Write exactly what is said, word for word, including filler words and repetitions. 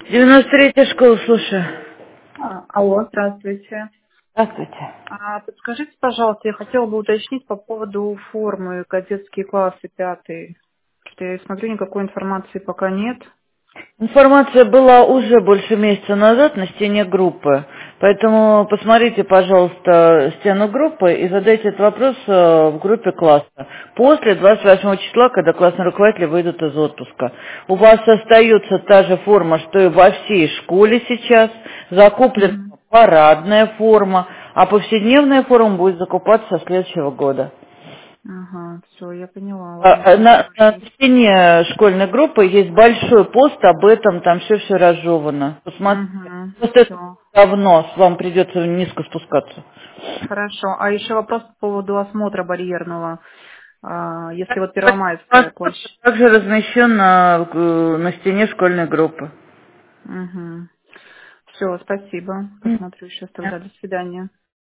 девяносто третья школа, слушаю. А, Алло, здравствуйте. Здравствуйте. А, подскажите, пожалуйста, я хотела бы уточнить по поводу формы кадетские классы пятый. Что я смотрю, никакой информации пока нет. Информация была уже больше месяца назад на стене группы, поэтому посмотрите, пожалуйста, стену группы и задайте этот вопрос э, в группе класса. После двадцать восьмого числа, когда классные руководители выйдут из отпуска. У вас остается та же форма, что и во всей школе сейчас, закуплена Мгм. парадная форма, а повседневная форма будет закупаться со следующего года. Ага, все, я поняла. Ладно, А, а, спасибо На, на большое. стене школьной группы есть большой пост об этом, там все-все разжевано. Посмотрите. Угу, Просто это все. давно, вам придется низко спускаться. Хорошо. А еще вопрос по поводу осмотра барьерного. А, если вот Первомайская площадь. Также размещен на, э, на стене школьной группы. Угу. Все, спасибо. Посмотрю сейчас тогда. До свидания.